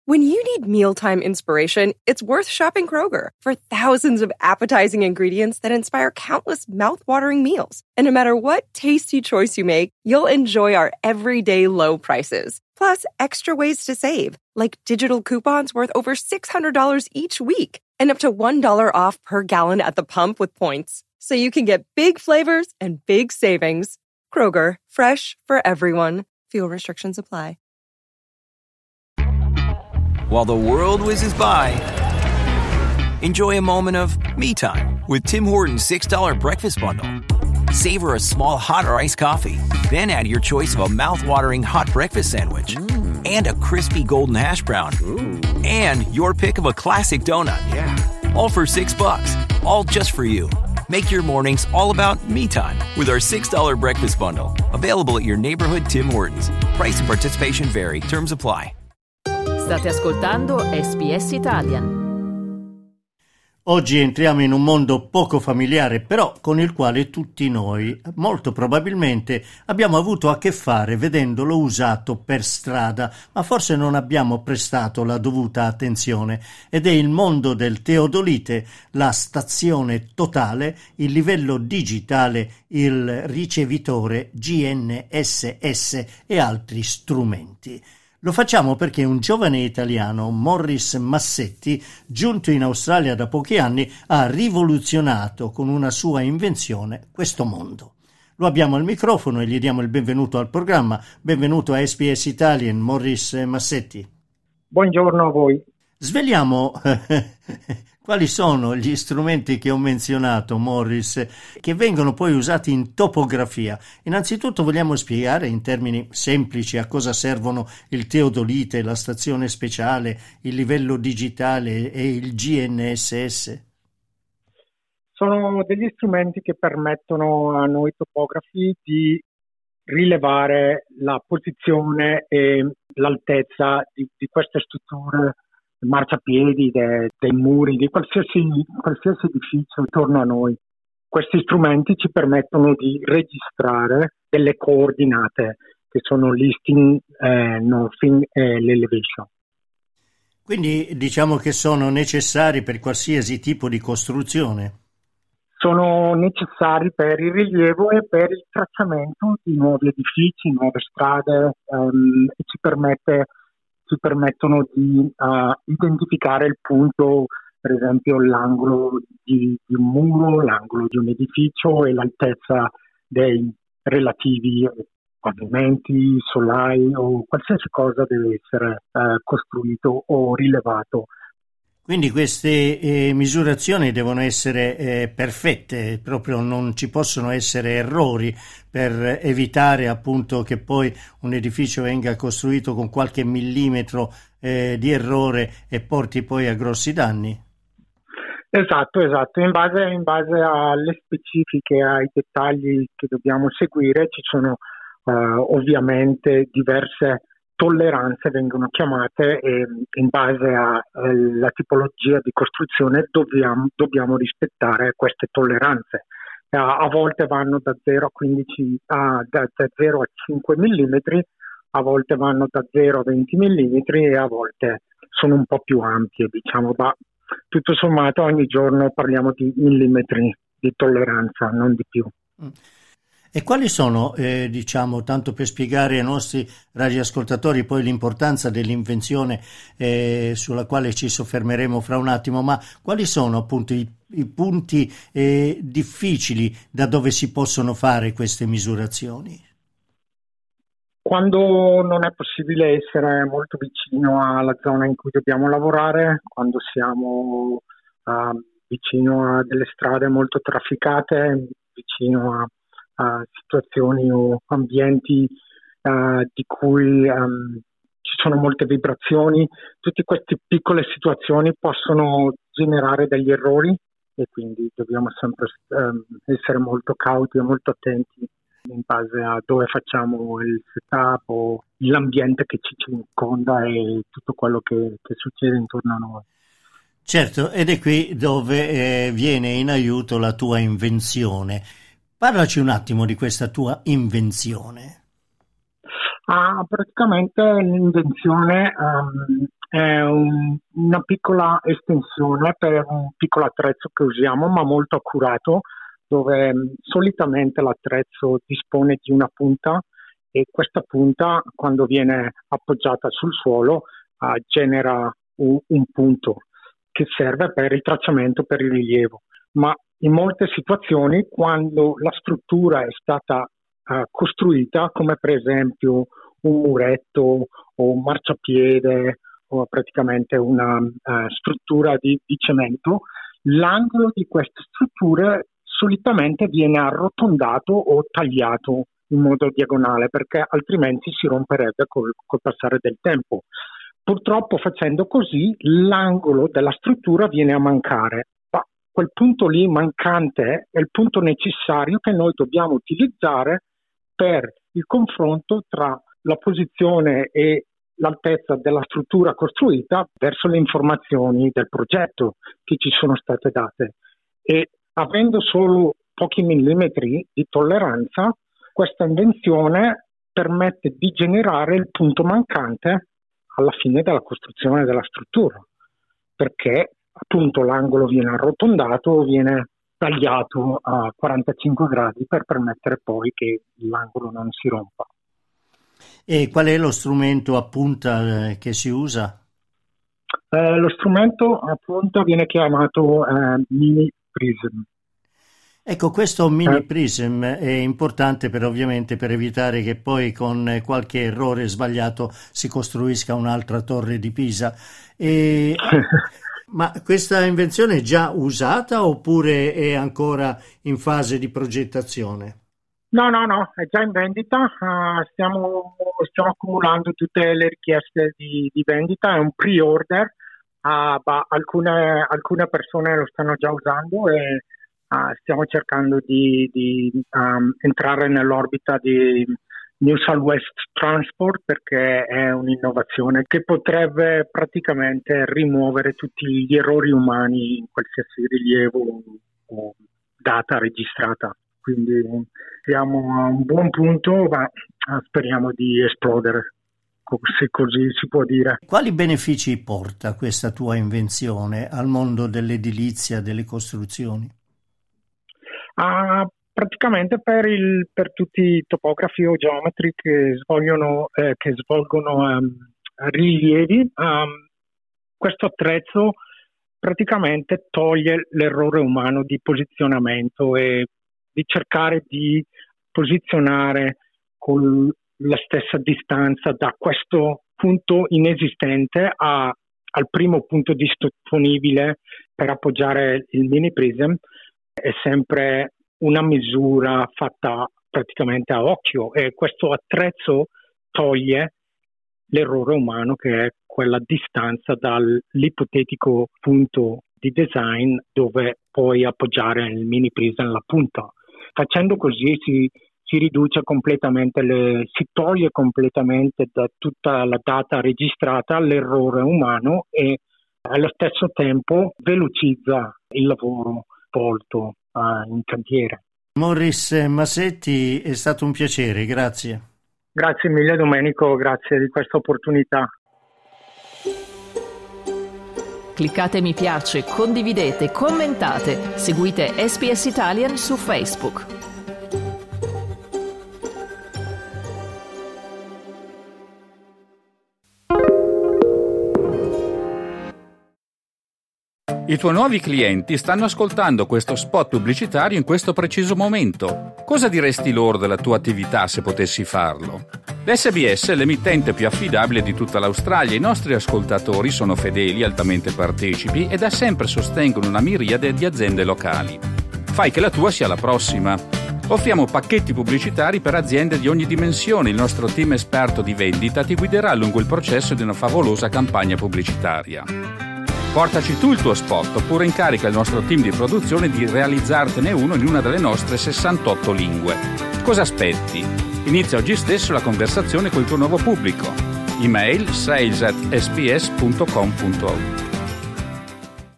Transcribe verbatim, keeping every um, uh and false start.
When you need mealtime inspiration, it's worth shopping Kroger for thousands of appetizing ingredients that inspire countless mouth-watering meals. And no matter what tasty choice you make, you'll enjoy our everyday low prices. Plus, extra ways to save, like digital coupons worth over six hundred dollars each week and up to one dollar off per gallon at the pump with points. So you can get big flavors and big savings. Kroger, fresh for everyone. Fuel restrictions apply. While the world whizzes by, enjoy a moment of me time with Tim Hortons six dollar breakfast bundle. Savor a small hot or iced coffee, then add your choice of a mouth-watering hot breakfast sandwich mm. and a crispy golden hash brown. Ooh. And your pick of a classic donut. Yeah. All for six bucks, all just for you. Make your mornings all about me time with our six dollar breakfast bundle. Available at your neighborhood Tim Hortons. Price and participation vary. Terms apply. State ascoltando S B S Italian. Oggi entriamo in un mondo poco familiare, però con il quale tutti noi, molto probabilmente, abbiamo avuto a che fare vedendolo usato per strada, ma forse non abbiamo prestato la dovuta attenzione. Ed è il mondo del teodolite, la stazione totale, il livello digitale, il ricevitore G N S S e altri strumenti. Lo facciamo perché un giovane italiano, Morris Massetti, giunto in Australia da pochi anni, ha rivoluzionato con una sua invenzione questo mondo. Lo abbiamo al microfono e gli diamo il benvenuto al programma. Benvenuto a S B S Italian, Morris Massetti. Buongiorno a voi. Sveliamo quali sono gli strumenti che ho menzionato, Morris, che vengono poi usati in topografia. Innanzitutto vogliamo spiegare in termini semplici a cosa servono il teodolite, la stazione speciale, il livello digitale e il G N S S? Sono degli strumenti che permettono a noi topografi di rilevare la posizione e l'altezza di, di queste strutture, marciapiedi, de, dei muri, di qualsiasi, qualsiasi edificio intorno a noi. Questi strumenti ci permettono di registrare delle coordinate che sono listing, eh, northing e l'elevation. Quindi diciamo che sono necessari per qualsiasi tipo di costruzione? Sono necessari per il rilievo e per il tracciamento di nuovi edifici, nuove strade, ehm, e ci permette ci permettono di uh, identificare il punto, per esempio l'angolo di, di un muro, l'angolo di un edificio e l'altezza dei relativi pavimenti, solai o qualsiasi cosa deve essere uh, costruito o rilevato. Quindi queste eh, misurazioni devono essere eh, perfette, proprio non ci possono essere errori per evitare appunto che poi un edificio venga costruito con qualche millimetro eh, di errore e porti poi a grossi danni. Esatto, esatto. In base, in base alle specifiche, ai dettagli che dobbiamo seguire, ci sono uh, ovviamente diverse tolleranze, vengono chiamate, e in base alla tipologia di costruzione dobbiamo, dobbiamo rispettare queste tolleranze. A, a volte vanno da zero a quindici, a, da, da zero a cinque millimetri, a volte vanno da zero a venti millimetri e a volte sono un po' più ampie, diciamo, ma tutto sommato ogni giorno parliamo di millimetri di tolleranza, non di più. Mm. E quali sono, eh, diciamo, tanto per spiegare ai nostri radioascoltatori poi l'importanza dell'invenzione eh, sulla quale ci soffermeremo fra un attimo, ma quali sono appunto i, i punti eh, difficili da dove si possono fare queste misurazioni? Quando non è possibile essere molto vicino alla zona in cui dobbiamo lavorare, quando siamo uh, vicino a delle strade molto trafficate, vicino a Uh, situazioni o ambienti uh, di cui um, ci sono molte vibrazioni, tutte queste piccole situazioni possono generare degli errori e quindi dobbiamo sempre um, essere molto cauti e molto attenti in base a dove facciamo il setup o l'ambiente che ci circonda e tutto quello che, che succede intorno a noi. Certo, ed è qui dove eh, viene in aiuto la tua invenzione. Parlaci un attimo di questa tua invenzione. Ah, praticamente l'invenzione um, è un, una piccola estensione per un piccolo attrezzo che usiamo, ma molto accurato, dove mh, solitamente l'attrezzo dispone di una punta e questa punta, quando viene appoggiata sul suolo, uh, genera un, un punto che serve per il tracciamento, per il rilievo. Ma in molte situazioni, quando la struttura è stata uh, costruita, come per esempio un muretto o un marciapiede o praticamente una uh, struttura di, di cemento, l'angolo di queste strutture solitamente viene arrotondato o tagliato in modo diagonale, perché altrimenti si romperebbe col, col passare del tempo. Purtroppo, facendo così, l'angolo della struttura viene a mancare. Ma quel punto lì mancante è il punto necessario che noi dobbiamo utilizzare per il confronto tra la posizione e l'altezza della struttura costruita verso le informazioni del progetto che ci sono state date. E avendo solo pochi millimetri di tolleranza, questa invenzione permette di generare il punto mancante alla fine della costruzione della struttura, perché appunto l'angolo viene arrotondato o viene tagliato a quarantacinque gradi per permettere poi che l'angolo non si rompa. E qual è lo strumento a punta eh, che si usa? Eh, lo strumento a punta viene chiamato eh, mini prism. Ecco, questo mini prism è importante per ovviamente per evitare che poi con qualche errore sbagliato si costruisca un'altra torre di Pisa. E, ma questa invenzione è già usata oppure è ancora in fase di progettazione? No, no, no, è già in vendita, uh, stiamo, stiamo accumulando tutte le richieste di, di vendita, è un pre-order, uh, ma alcune, alcune persone lo stanno già usando e Uh, stiamo cercando di, di um, entrare nell'orbita di New South West Transport, perché è un'innovazione che potrebbe praticamente rimuovere tutti gli errori umani in qualsiasi rilievo o data registrata. Quindi siamo a un buon punto, ma speriamo di esplodere, se così si può dire. Quali benefici porta questa tua invenzione al mondo dell'edilizia, delle costruzioni? Uh, praticamente per, il, per tutti i topografi o geometri che svolgono, eh, che svolgono um, rilievi, um, questo attrezzo praticamente toglie l'errore umano di posizionamento e di cercare di posizionare con la stessa distanza da questo punto inesistente a, al primo punto disponibile per appoggiare il mini prism. È sempre una misura fatta praticamente a occhio e questo attrezzo toglie l'errore umano, che è quella distanza dall'ipotetico punto di design dove puoi appoggiare il mini prism alla punta. Facendo così si, si riduce completamente, le, si toglie completamente da tutta la data registrata l'errore umano e allo stesso tempo velocizza il lavoro volto uh, in cantiere. Morris Massetti, è stato un piacere, grazie. Grazie mille Domenico, grazie di questa opportunità. Cliccate mi piace, condividete, commentate, seguite S B S Italian su Facebook. I tuoi nuovi clienti stanno ascoltando questo spot pubblicitario in questo preciso momento. Cosa diresti loro della tua attività se potessi farlo? L'S B S è l'emittente più affidabile di tutta l'Australia. I nostri ascoltatori sono fedeli, altamente partecipi e da sempre sostengono una miriade di aziende locali. Fai che la tua sia la prossima. Offriamo pacchetti pubblicitari per aziende di ogni dimensione. Il nostro team esperto di vendita ti guiderà lungo il processo di una favolosa campagna pubblicitaria. Portaci tu il tuo spot oppure incarica il nostro team di produzione di realizzartene uno in una delle nostre sessantotto lingue. Cosa aspetti? Inizia oggi stesso la conversazione col tuo nuovo pubblico. Email sales at s b s punto com punto a u.